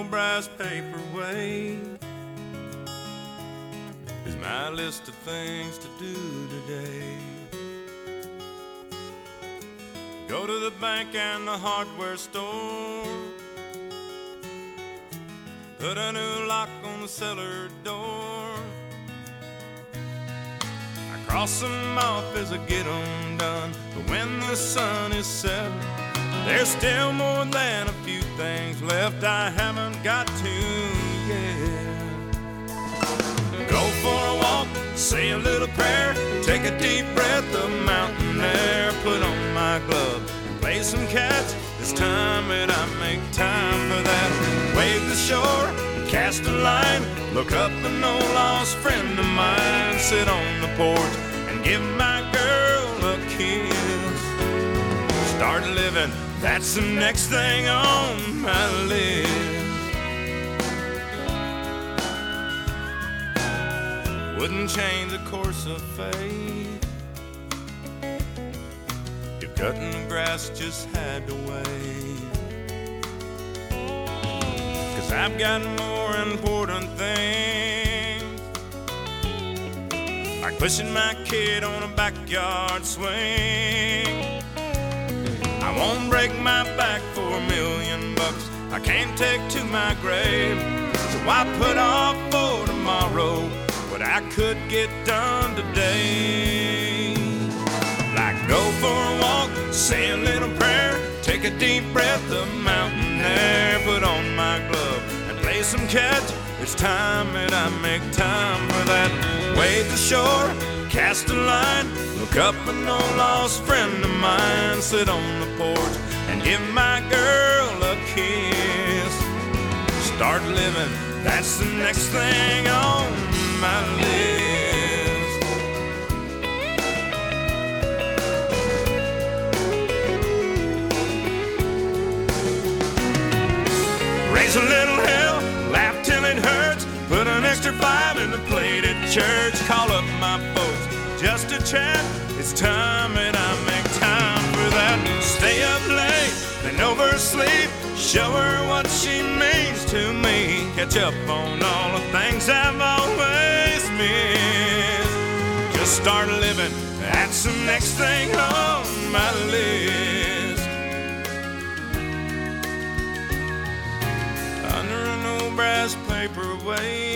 old brass paperweight is my list of things to do today. Go to the bank and the hardware store, put a new lock on the cellar door. I cross them off as I get them done, but when the sun is set, there's still more than a few things left I haven't got to yet. Go for a walk, say a little prayer, take a deep breath of mountain air, put on my glove and play some catch. It's time that I make time for that. Wave the shore, cast a line, look up an old lost friend of mine, sit on the porch and give my girl a kiss. Start living, that's the next thing on my list. Wouldn't change the course of fate if cutting the grass just had to wait. 'Cause I've got more important things, like pushing my kid on a backyard swing. I won't break my back for $1,000,000 I can't take to my grave. So I put off for tomorrow what I could get done today. Like go for a walk, say a little prayer, take a deep breath of mountain air, put on my glove and play some catch. It's time that I make time for that. Wade the shore, cast a line, look up an old lost friend of mine, sit on the porch and give my girl a kiss. Start living, that's the next thing on my list. Raise a little hell, laugh till it hurts, put an extra 5 in the plate at church, call up my folks just to chat. It's time that I make time for that. Stay up late, then oversleep, show her what she means to me, catch up on all the things I've always missed. Just start living, that's the next thing on my list. Under an old brass paperweight